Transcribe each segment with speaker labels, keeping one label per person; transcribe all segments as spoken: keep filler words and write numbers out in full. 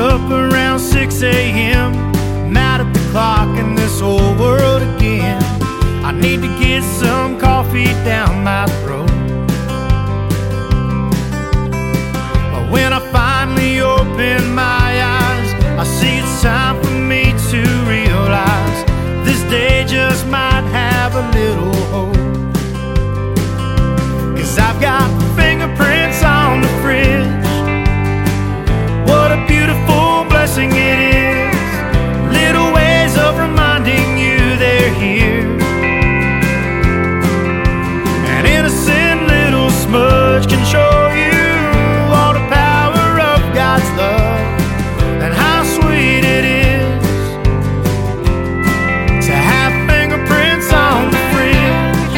Speaker 1: up around six a m Mad at the clock in this old world again. I need to get some coffee down my throat. But when I finally open my eyes, I see it's time for me to realize this day just might have a little hope. 'Cause I've got fingerprints on the fridge. What a beautiful blessing it is. Little ways of reminding you they're here. An innocent little smudge can show you all the power of God's love and how sweet it is to have fingerprints on the fridge.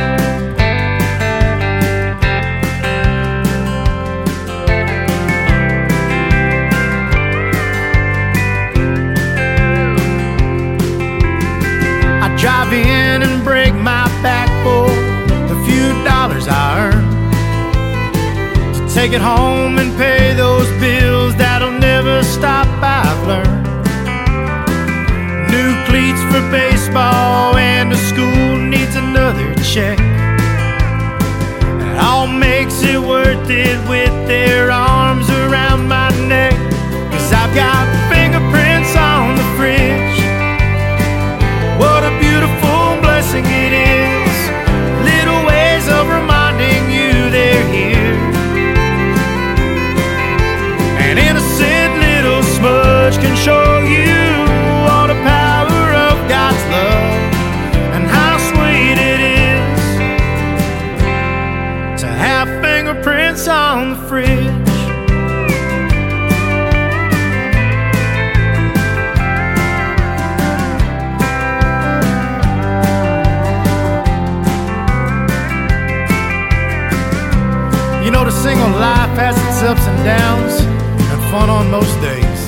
Speaker 1: I drive in and break my back for the few dollars I earn, to take it home and pay those bills that'll never stop, I've learned. New cleats for baseball and the school needs another check. It all makes it worth it with their arms around my neck. 'Cause I've got fingerprints on the fridge. What a beautiful blessing it is. Little ways of reminding you they're here. An innocent little smudge can show you all the power of God's love and how sweet it is to have fingerprints on the fridge. You know, the single life has its ups and downs and fun on most days,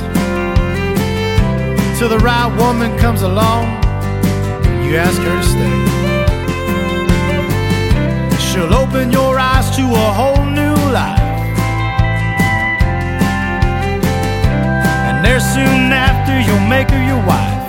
Speaker 1: till the right woman comes along, you ask her to stay. She'll open your eyes to a whole new life, and there soon after you'll make her your wife.